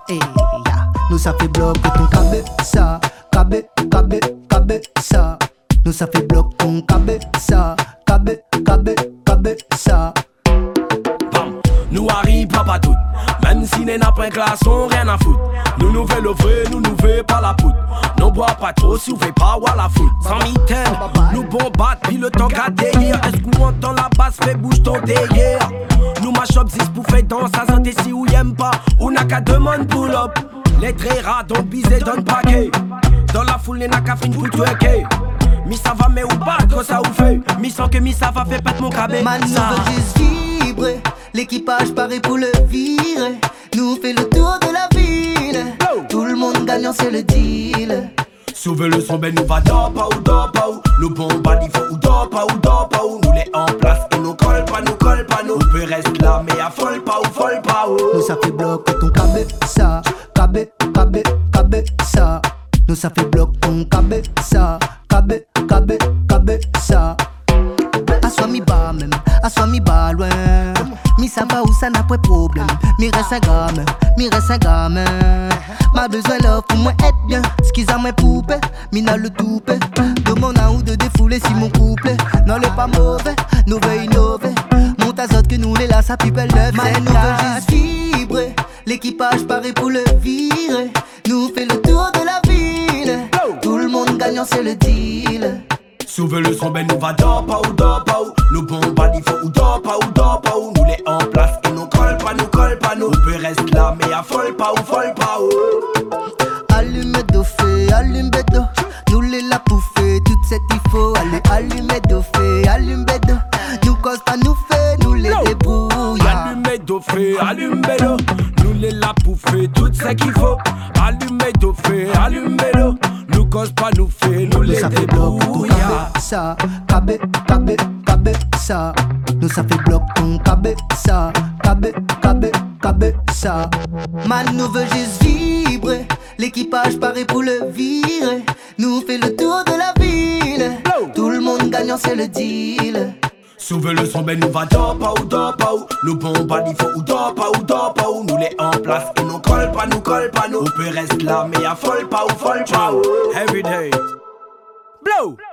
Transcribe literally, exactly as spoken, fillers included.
Hey, yeah. Nous ça fait bloc ton cabeza, cabé, cabé, cabeza. Nous ça fait bloc ton cabeza, cabé, cabé, cabeza. Nous arrive pas tout, même si n'est n'a pas un glaçon, rien à foutre. Nous nous fait le vrai, nous nous fait pas la poudre. Nous bois pas trop si on fait pas ou à la foot. Sans mitaine, nous bombarde puis le temps qu'a délire. Est-ce qu'on entend la basse, fait bouge ton délire. Nous mash up six pour faire dans sa santé si ou y'aime pas. On n'a qu'à demander pull up. Les très rares donc bisé donne paquet. Dans la foule, n'a qu'à fin pour twerker. Mi ça va mais ou pas que ça ou fait. Mi sans que mi ça va fait pète mon cabé. Man, nous veut juste vibrer. L'équipage paraît pour le virer. Nous fait le tour de la ville. Tout le monde gagnant c'est le deal. Souvez le son ben nous va d'or pas ou d'or pas ou. Nous bombardent il faut ou d'or pas ou d'or pas ou. Nous les en place et nous colle pas nous colle pas nous. On peut rester là mais à folle pas ou folle pas ou. Nous ça fait bloc ton cabeza, cabé, cabé, cabeza. Nous ça fait bloc ton cabeza, cabé, cabé, cabeza. Assois mi bas même, assois mi bas loin. Mi ça va ou ça n'a pas de problème. Mi reste un gamin, mi reste un gamin. Ma besoin là pour moi être bien. Skiza moi poupée, mi n'a le toupé. De mon an ou de défouler si mon couplet. Non le pas mauvais, nous veut innover. Monte azote que nous les là ça pipe elle neuf. Man nous veut juste vibrer. L'équipage paraît pour le virer. Nous fait le tour de la ville. Tout le monde gagnant c'est le deal. Souvez le son ben nous va d'or pas ou d'or pas ou. Nous bombardent il faut ou d'or pas ou d'or pas ou. Nous les en place et nous colle pas nous colle pas nous. On peut rester là mais à folle pas ou folle pas ou. Allume d'eau fait, allume d'eau. Nous les la pouffer, toute cette il faut. Allez, allume d'eau fait, allume d'eau. Nous cause pas nous fait, nous les débrouille. Allume d'eau fait, allume d'eau. Nous les la pouffer, tout ce qu'il faut. Allume d'eau fait, allume d'eau. Nous cause pas nous fait, nous les débrouille. Ça, cabé, cabé, cabeza. Nous ça fait bloc ton cabeza, cabé, cabé, cabeza. Man nous veut juste vibrer. L'équipage paraît pour le virer. Nous fait le tour de la ville. Tout le monde gagnant c'est le deal. Souvez le son ben nous va d'or pas ou d'or pas ou. Nous bombardent il faut ou d'or pas ou d'or pas ou. Nous les en place et nous colle pas nous colle pas nous. On peut rester là mais à folle pas ou folle pas ou. Every day Blow.